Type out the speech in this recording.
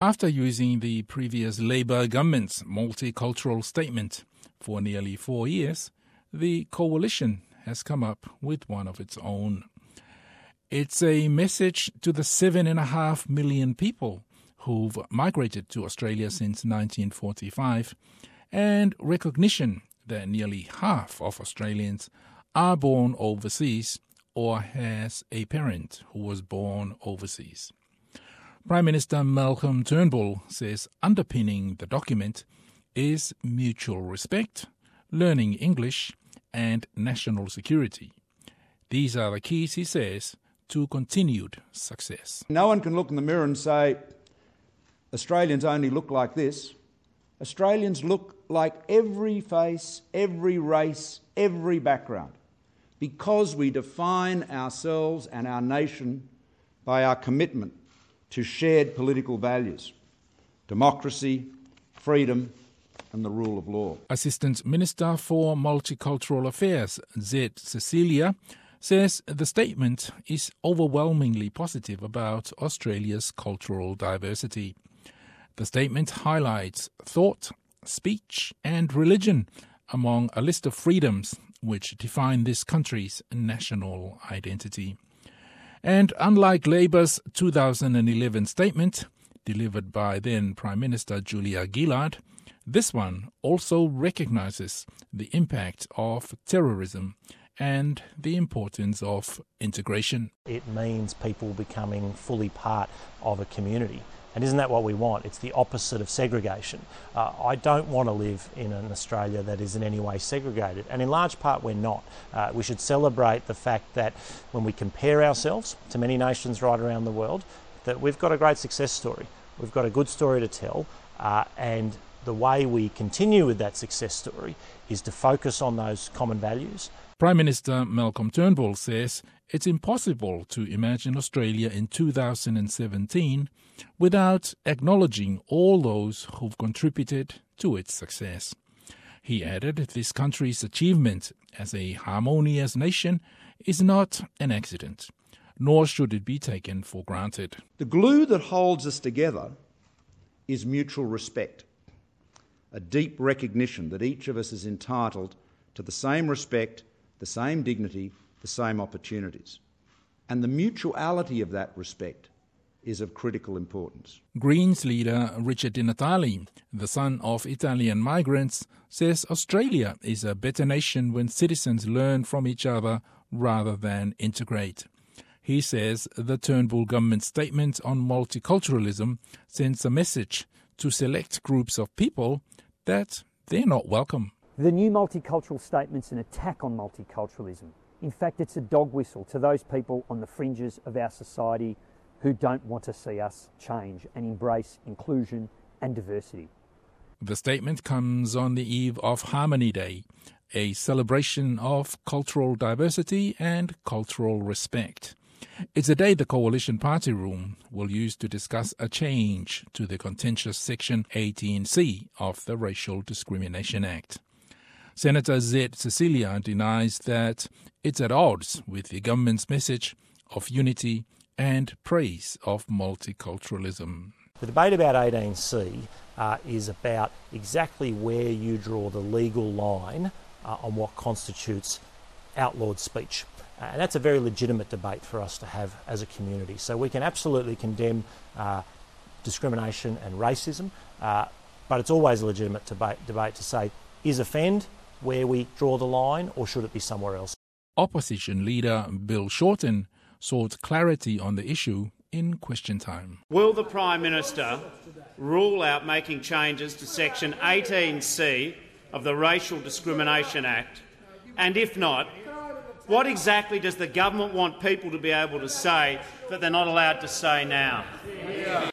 After using the previous Labour government's multicultural statement for nearly 4 years, the coalition has come up with one of its own. It's a message to the 7.5 million people who've migrated to Australia since 1945 and recognition that nearly half of Australians are born overseas or has a parent who was born overseas. Prime Minister Malcolm Turnbull says underpinning the document is mutual respect, learning English, and national security. These are the keys, he says, to continued success. No one can look in the mirror and say, Australians only look like this. Australians look like every face, every race, every background, because we define ourselves and our nation by our commitment to shared political values, democracy, freedom and the rule of law. Assistant Minister for Multicultural Affairs, Zed Cecilia, says the statement is overwhelmingly positive about Australia's cultural diversity. The statement highlights thought, speech and religion among a list of freedoms which define this country's national identity. And unlike Labour's 2011 statement, delivered by then Prime Minister Julia Gillard, this one also recognises the impact of terrorism and the importance of integration. It means people becoming fully part of a community. And isn't that what we want? It's the opposite of segregation. I don't want to live in an Australia that is in any way segregated, and in large part we're not. We should celebrate the fact that when we compare ourselves to many nations right around the world, that we've got a great success story. We've got a good story to tell, and the way we continue with that success story is to focus on those common values. Prime Minister Malcolm Turnbull says it's impossible to imagine Australia in 2017 without acknowledging all those who've contributed to its success. He added this country's achievement as a harmonious nation is not an accident, nor should it be taken for granted. The glue that holds us together is mutual respect, a deep recognition that each of us is entitled to the same respect, the same dignity, the same opportunities. And the mutuality of that respect is of critical importance. Greens leader Richard Di Natale, the son of Italian migrants, says Australia is a better nation when citizens learn from each other rather than integrate. He says the Turnbull government statement on multiculturalism sends a message to select groups of people that they're not welcome. The new multicultural statement's an attack on multiculturalism. In fact, it's a dog whistle to those people on the fringes of our society who don't want to see us change and embrace inclusion and diversity. The statement comes on the eve of Harmony Day, a celebration of cultural diversity and cultural respect. It's a day the Coalition Party Room will use to discuss a change to the contentious Section 18C of the Racial Discrimination Act. Senator Zed Cecilia denies that it's at odds with the government's message of unity and praise of multiculturalism. The debate about 18C is about exactly where you draw the legal line on what constitutes outlawed speech. And that's a very legitimate debate for us to have as a community. So we can absolutely condemn discrimination and racism, but it's always a legitimate debate to say, is offend where we draw the line, or should it be somewhere else? Opposition leader Bill Shorten sought clarity on the issue in Question Time. Will the Prime Minister rule out making changes to Section 18C of the Racial Discrimination Act? And if not, what exactly does the government want people to be able to say that they're not allowed to say now?